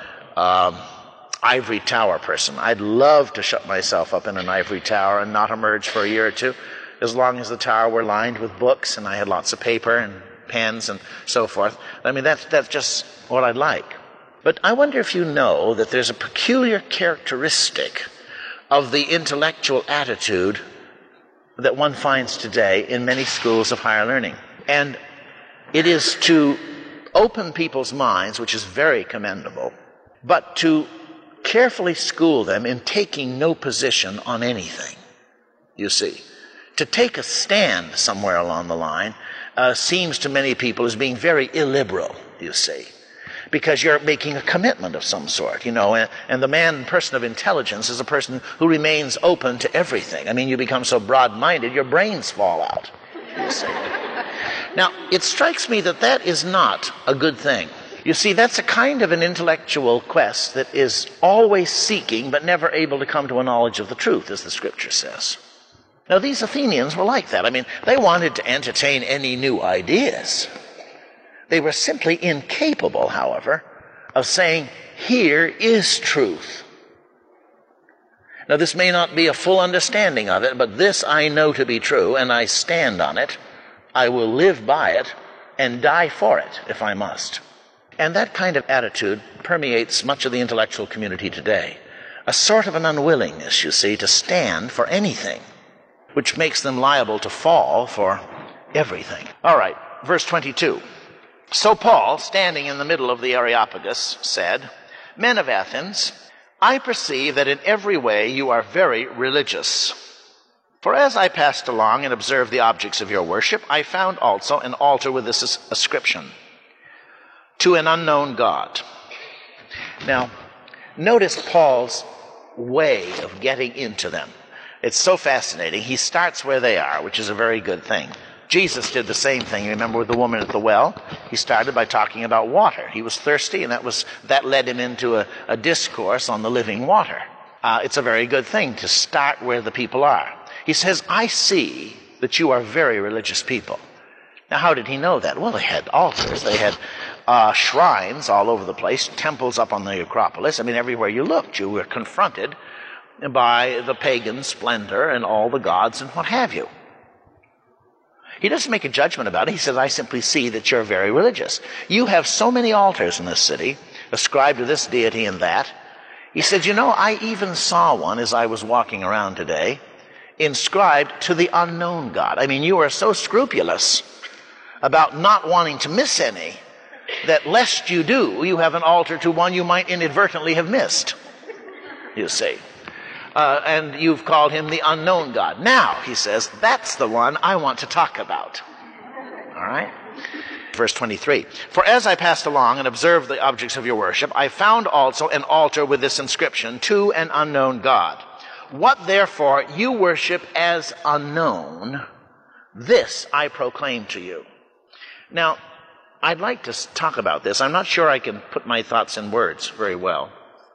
ivory tower person. I'd love to shut myself up in an ivory tower and not emerge for a year or two, as long as the tower were lined with books and I had lots of paper and pens and so forth. I mean, that's just what I'd like. But I wonder if you know that there's a peculiar characteristic of the intellectual attitude that one finds today in many schools of higher learning. And it is to open people's minds, which is very commendable, but to carefully school them in taking no position on anything, you see. To take a stand somewhere along the line seems to many people as being very illiberal, you see, because you're making a commitment of some sort, you know, and the person of intelligence is a person who remains open to everything. I mean, you become so broad-minded, your brains fall out, you see. Now, it strikes me that that is not a good thing. You see, that's a kind of an intellectual quest that is always seeking but never able to come to a knowledge of the truth, as the Scripture says. Now, these Athenians were like that. I mean, they wanted to entertain any new ideas. They were simply incapable, however, of saying, here is truth. Now, this may not be a full understanding of it, but this I know to be true, and I stand on it. I will live by it and die for it, if I must. And that kind of attitude permeates much of the intellectual community today. A sort of an unwillingness, you see, to stand for anything, which makes them liable to fall for everything. All right, verse 22. So Paul, standing in the middle of the Areopagus, said, men of Athens, I perceive that in every way you are very religious. For as I passed along and observed the objects of your worship, I found also an altar with this inscription, to an unknown God. Now, notice Paul's way of getting into them. It's so fascinating. He starts where they are, which is a very good thing. Jesus did the same thing. You remember with the woman at the well? He started by talking about water. He was thirsty, and that led him into a discourse on the living water. It's a very good thing to start where the people are. He says, I see that you are very religious people. Now, how did he know that? Well, they had altars. They had shrines all over the place, temples up on the Acropolis. I mean, everywhere you looked, you were confronted by the pagan splendor and all the gods and what have you. He doesn't make a judgment about it. He says, I simply see that you're very religious. You have so many altars in this city, ascribed to this deity and that. He said, you know, I even saw one as I was walking around today, inscribed to the unknown God. I mean, you are so scrupulous about not wanting to miss any, that lest you do, you have an altar to one you might inadvertently have missed, you see. And you've called him the unknown God. Now, he says, that's the one I want to talk about. All right? Verse 23. For as I passed along and observed the objects of your worship, I found also an altar with this inscription, to an unknown God. What therefore you worship as unknown, this I proclaim to you. Now, I'd like to talk about this. I'm not sure I can put my thoughts in words very well.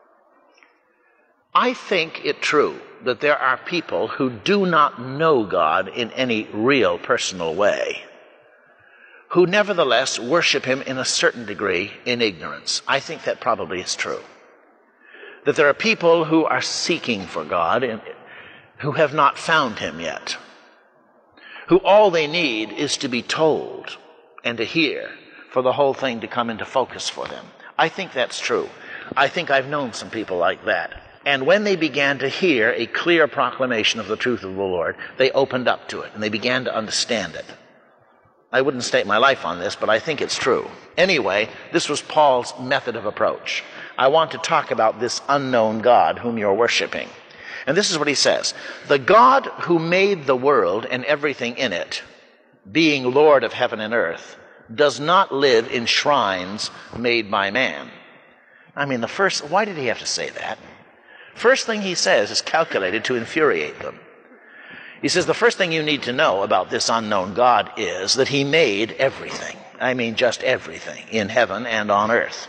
I think it true that there are people who do not know God in any real personal way, who nevertheless worship him in a certain degree in ignorance. I think that probably is true. That there are people who are seeking for God and who have not found him yet, who all they need is to be told and to hear for the whole thing to come into focus for them. I think that's true. I think I've known some people like that. And when they began to hear a clear proclamation of the truth of the Lord, they opened up to it and they began to understand it. I wouldn't stake my life on this, but I think it's true. Anyway, this was Paul's method of approach. I want to talk about this unknown God whom you're worshiping. And this is what he says. The God who made the world and everything in it, being Lord of heaven and earth, does not live in shrines made by man. I mean, why did he have to say that? First thing he says is calculated to infuriate them. He says the first thing you need to know about this unknown God is that he made everything. I mean, just everything in heaven and on earth.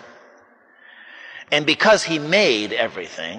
And because he made everything,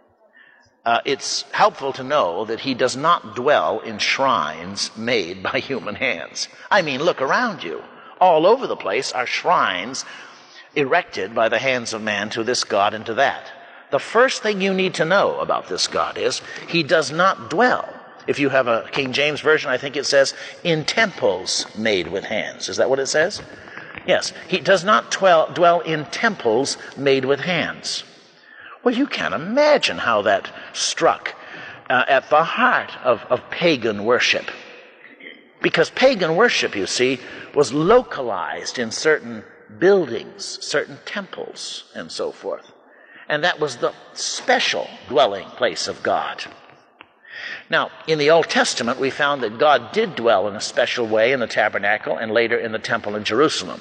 it's helpful to know that he does not dwell in shrines made by human hands. I mean, look around you. All over the place are shrines erected by the hands of man to this God and to that. The first thing you need to know about this God is he does not dwell. If you have a King James Version, I think it says, in temples made with hands. Is that what it says? Yes. He does not dwell in temples made with hands. Well, you can't imagine how that struck at the heart of pagan worship. Because pagan worship, you see, was localized in certain buildings, certain temples, and so forth. And that was the special dwelling place of God. Now, in the Old Testament, we found that God did dwell in a special way in the tabernacle and later in the temple in Jerusalem.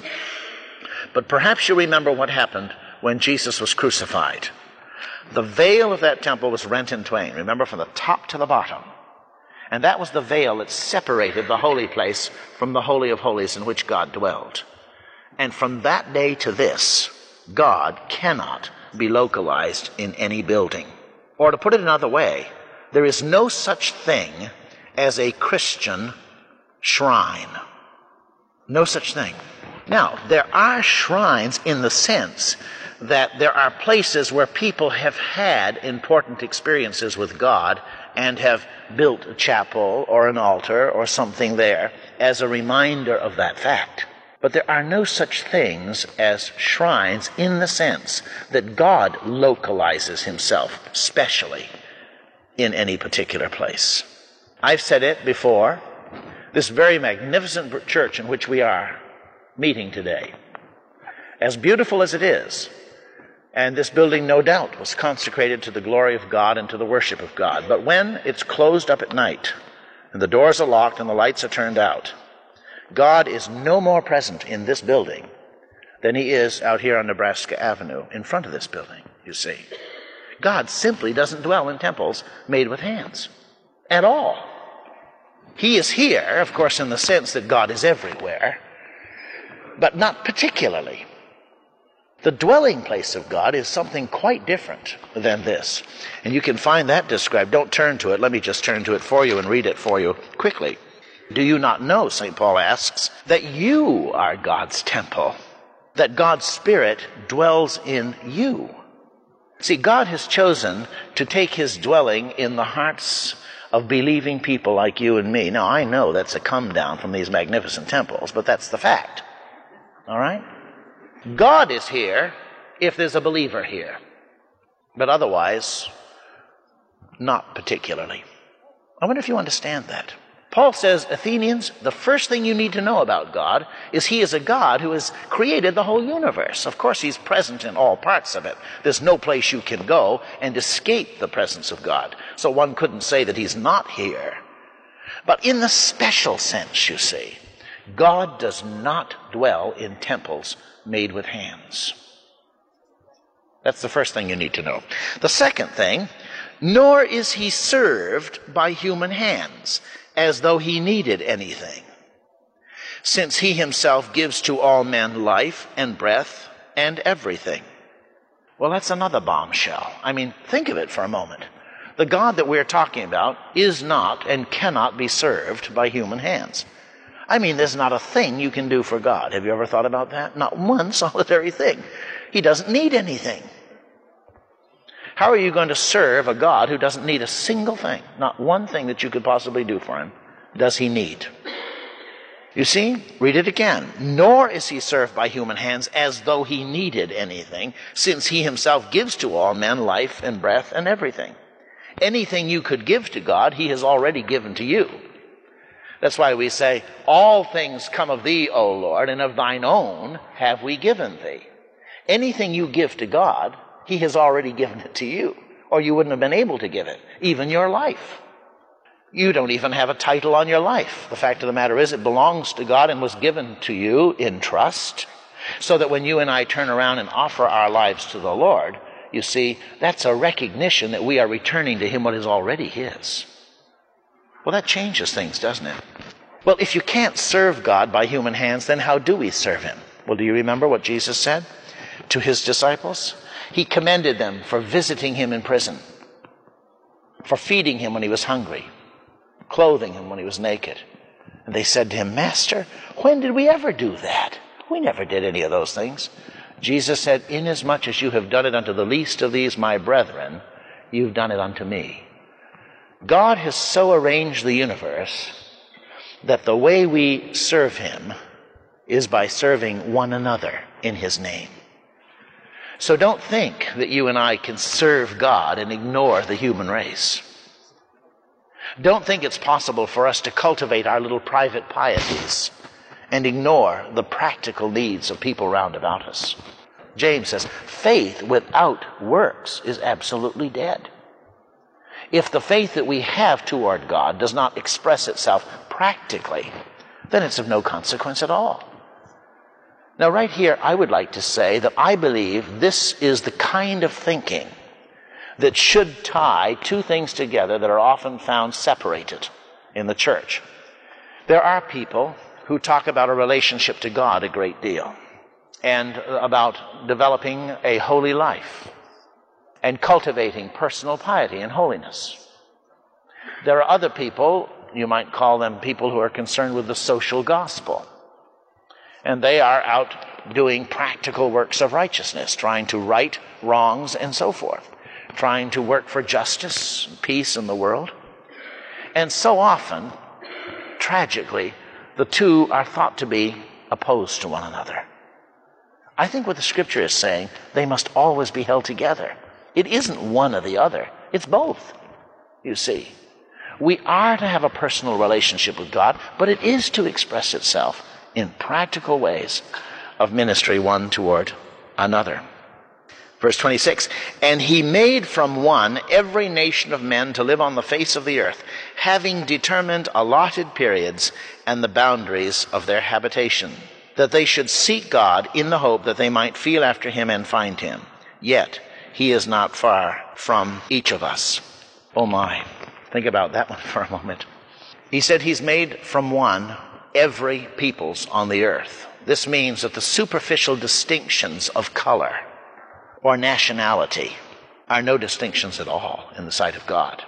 But perhaps you remember what happened when Jesus was crucified. The veil of that temple was rent in twain, remember, from the top to the bottom. And that was the veil that separated the holy place from the Holy of Holies in which God dwelled. And from that day to this, God cannot be localized in any building. Or to put it another way, there is no such thing as a Christian shrine. No such thing. Now, there are shrines in the sense that there are places where people have had important experiences with God and have built a chapel or an altar or something there as a reminder of that fact. But there are no such things as shrines in the sense that God localizes himself specially in any particular place. I've said it before, this very magnificent church in which we are meeting today, as beautiful as it is, and this building no doubt was consecrated to the glory of God and to the worship of God, but when it's closed up at night and the doors are locked and the lights are turned out, God is no more present in this building than he is out here on Nebraska Avenue in front of this building, you see. God simply doesn't dwell in temples made with hands at all. He is here, of course, in the sense that God is everywhere, but not particularly. The dwelling place of God is something quite different than this. And you can find that described. Don't turn to it. Let me just turn to it for you and read it for you quickly. Do you not know, St. Paul asks, that you are God's temple, that God's Spirit dwells in you? See, God has chosen to take his dwelling in the hearts of believing people like you and me. Now, I know that's a come down from these magnificent temples, but that's the fact. All right? God is here if there's a believer here, but otherwise, not particularly. I wonder if you understand that. Paul says, Athenians, the first thing you need to know about God is he is a God who has created the whole universe. Of course, he's present in all parts of it. There's no place you can go and escape the presence of God. So one couldn't say that he's not here. But in the special sense, you see, God does not dwell in temples made with hands. That's the first thing you need to know. The second thing, nor is he served by human hands, as though he needed anything, since he himself gives to all men life and breath and everything. Well, that's another bombshell. I mean, think of it for a moment. The God that we're talking about is not and cannot be served by human hands. I mean, there's not a thing you can do for God. Have you ever thought about that? Not one solitary thing. He doesn't need anything. How are you going to serve a God who doesn't need a single thing? Not one thing that you could possibly do for him does he need. You see, read it again. Nor is he served by human hands as though he needed anything, since he himself gives to all men life and breath and everything. Anything you could give to God, he has already given to you. That's why we say, all things come of thee, O Lord, and of thine own have we given thee. Anything you give to God, he has already given it to you, or you wouldn't have been able to give it, even your life. You don't even have a title on your life. The fact of the matter is it belongs to God and was given to you in trust, so that when you and I turn around and offer our lives to the Lord, you see, that's a recognition that we are returning to him what is already his. Well, that changes things, doesn't it? Well, if you can't serve God by human hands, then how do we serve him? Well, do you remember what Jesus said to his disciples? He commended them for visiting him in prison, for feeding him when he was hungry, clothing him when he was naked. And they said to him, Master, when did we ever do that? We never did any of those things. Jesus said, inasmuch as you have done it unto the least of these my brethren, you've done it unto me. God has so arranged the universe that the way we serve him is by serving one another in his name. So don't think that you and I can serve God and ignore the human race. Don't think it's possible for us to cultivate our little private pieties and ignore the practical needs of people round about us. James says, faith without works is absolutely dead. If the faith that we have toward God does not express itself practically, then it's of no consequence at all. Now, right here, I would like to say that I believe this is the kind of thinking that should tie two things together that are often found separated in the church. There are people who talk about a relationship to God a great deal, and about developing a holy life and cultivating personal piety and holiness. There are other people, you might call them people who are concerned with the social gospel, and they are out doing practical works of righteousness, trying to right wrongs and so forth, trying to work for justice and peace in the world. And so often, tragically, the two are thought to be opposed to one another. I think what the Scripture is saying, they must always be held together. It isn't one or the other. It's both, you see. We are to have a personal relationship with God, but it is to express itself in practical ways of ministry one toward another. Verse 26, and he made from one every nation of men to live on the face of the earth, having determined allotted periods and the boundaries of their habitation, that they should seek God in the hope that they might feel after him and find him. Yet he is not far from each of us. Oh my, think about that one for a moment. He said he's made from one every peoples on the earth. This means that the superficial distinctions of color or nationality are no distinctions at all in the sight of God.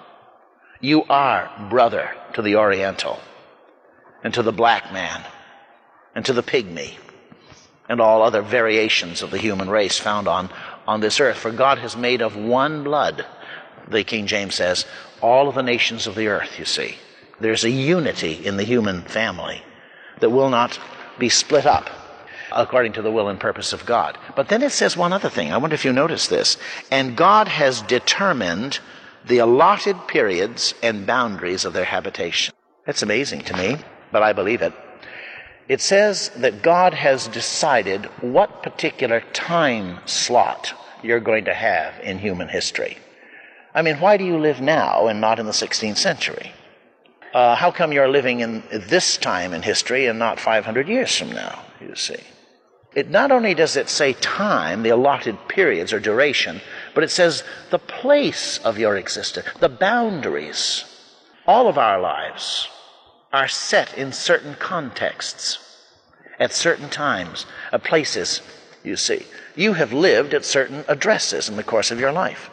You are brother to the Oriental and to the black man and to the pygmy and all other variations of the human race found on this earth. For God has made of one blood, the King James says, all of the nations of the earth, you see. There's a unity in the human family that will not be split up according to the will and purpose of God. But then it says one other thing. I wonder if you notice this. And God has determined the allotted periods and boundaries of their habitation. That's amazing to me, but I believe it. It says that God has decided what particular time slot you're going to have in human history. I mean, why do you live now and not in the 16th century? How come you're living in this time in history and not 500 years from now, you see? It not only does it say time, the allotted periods or duration, but it says the place of your existence, the boundaries. All of our lives are set in certain contexts, at certain times, places, you see. You have lived at certain addresses in the course of your life.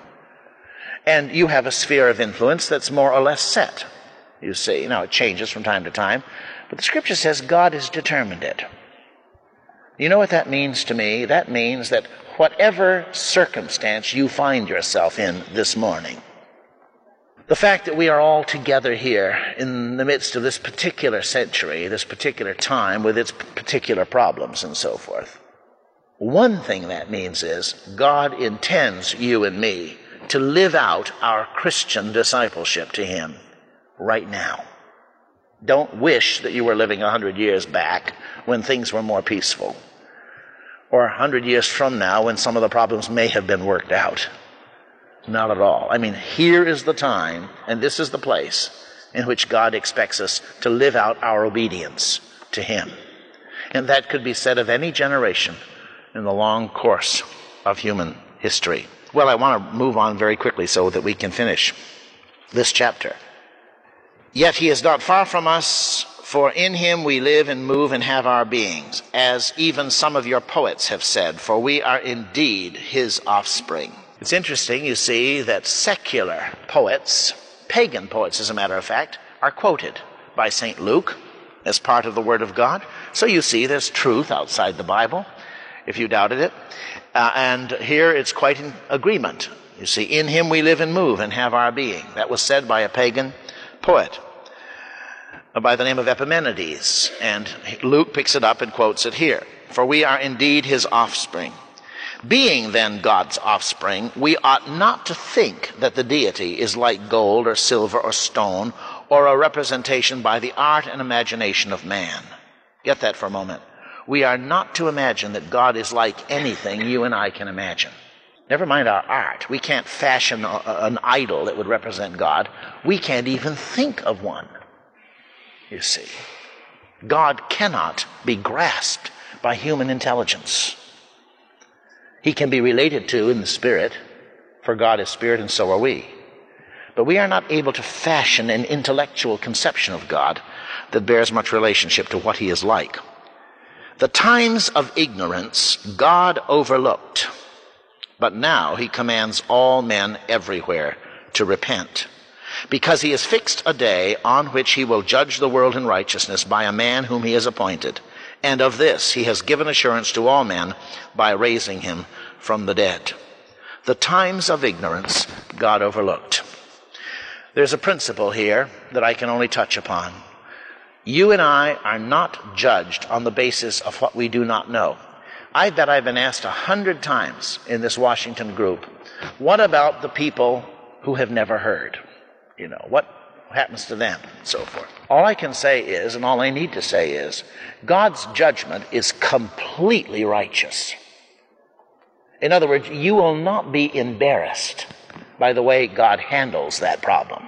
And you have a sphere of influence that's more or less set, you see. Now, it changes from time to time, but the Scripture says God has determined it. You know what that means to me? That means that whatever circumstance you find yourself in this morning, The fact that we are all together here in the midst of this particular century, this particular time with its particular problems and so forth, one thing that means is God intends you and me to live out our Christian discipleship to Him right now. Don't wish that you were living 100 years back when things were more peaceful, or 100 years from now when some of the problems may have been worked out. Not at all. I mean, here is the time, and this is the place in which God expects us to live out our obedience to Him. And that could be said of any generation in the long course of human history. Well, I want to move on very quickly so that we can finish this chapter. Yet He is not far from us, for in Him we live and move and have our beings, as even some of your poets have said, for we are indeed His offspring. It's interesting, you see, that secular poets, pagan poets as a matter of fact, are quoted by St. Luke as part of the Word of God. So you see there's truth outside the Bible, if you doubted it. And here it's quite in agreement. You see, in Him we live and move and have our being. That was said by a pagan poet by the name of Epimenides. And Luke picks it up and quotes it here. For we are indeed His offspring. Being then God's offspring, we ought not to think that the deity is like gold or silver or stone or a representation by the art and imagination of man. Get that for a moment. We are not to imagine that God is like anything you and I can imagine. Never mind our art. We can't fashion an idol that would represent God. We can't even think of one, you see. God cannot be grasped by human intelligence. He can be related to in the Spirit, for God is Spirit and so are we. But we are not able to fashion an intellectual conception of God that bears much relationship to what He is like. The times of ignorance God overlooked, but now He commands all men everywhere to repent, because He has fixed a day on which He will judge the world in righteousness by a man whom He has appointed. And of this He has given assurance to all men by raising Him from the dead. The times of ignorance God overlooked. There's a principle here that I can only touch upon. You and I are not judged on the basis of what we do not know. I bet I've been asked 100 times in this Washington group, what about the people who have never heard? You know, what happens to them, and so forth. All I can say is, and all I need to say is, God's judgment is completely righteous. In other words, you will not be embarrassed by the way God handles that problem.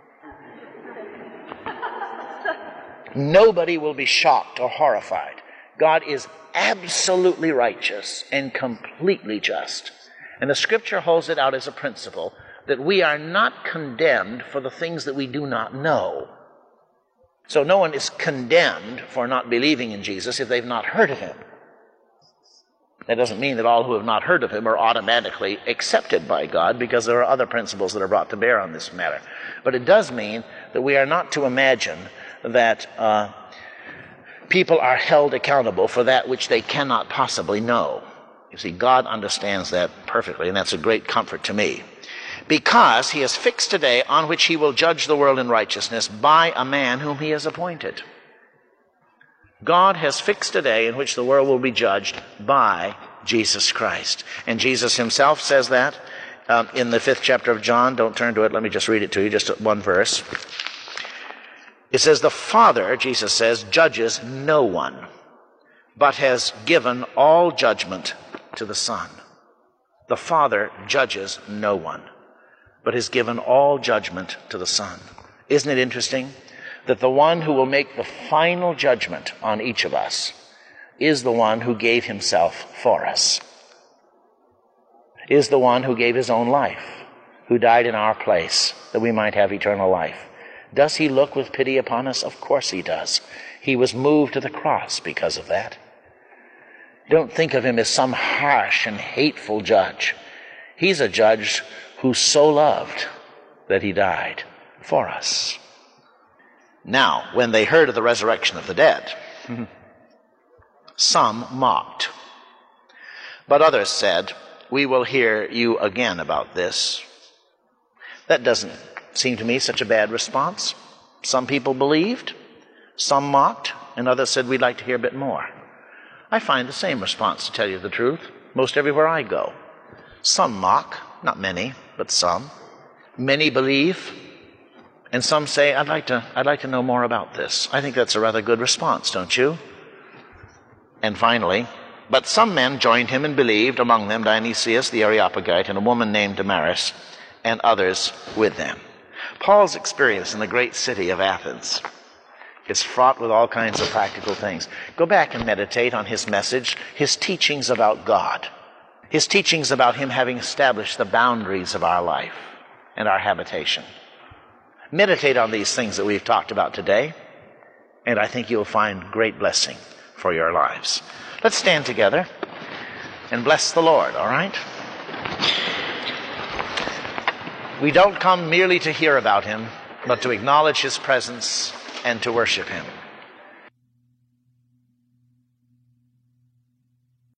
Nobody will be shocked or horrified. God is absolutely righteous and completely just. And the Scripture holds it out as a principle that we are not condemned for the things that we do not know. So no one is condemned for not believing in Jesus if they've not heard of Him. That doesn't mean that all who have not heard of Him are automatically accepted by God, because there are other principles that are brought to bear on this matter. But it does mean that we are not to imagine that people are held accountable for that which they cannot possibly know. You see, God understands that perfectly, and that's a great comfort to me. Because He has fixed a day on which He will judge the world in righteousness by a man whom He has appointed. God has fixed a day in which the world will be judged by Jesus Christ. And Jesus Himself says that in the 5th chapter of John. Don't turn to it. Let me just read it to you, just one verse. It says, the Father, Jesus says, judges no one, but has given all judgment to the Son. The Father judges no one, but has given all judgment to the Son. Isn't it interesting that the one who will make the final judgment on each of us is the one who gave Himself for us, is the one who gave His own life, who died in our place that we might have eternal life. Does He look with pity upon us? Of course He does. He was moved to the cross because of that. Don't think of Him as some harsh and hateful judge. He's a judge who so loved that He died for us. Now, when they heard of the resurrection of the dead, some mocked. But others said, we will hear you again about this. That doesn't Seemed to me such a bad response. Some people believed, some mocked, and others said, we'd like to hear a bit more. I find the same response, to tell you the truth, most everywhere I go. Some mock, not many, but some. Many believe, and some say, I'd like to know more about this. I think that's a rather good response, don't you? And finally, but some men joined him and believed, among them Dionysius the Areopagite and a woman named Damaris, and others with them. Paul's experience in the great city of Athens is fraught with all kinds of practical things. Go back and meditate on his message, his teachings about God, his teachings about him having established the boundaries of our life and our habitation. Meditate on these things that we've talked about today, and I think you'll find great blessing for your lives. Let's stand together and bless the Lord, all right? We don't come merely to hear about him, but to acknowledge his presence and to worship him.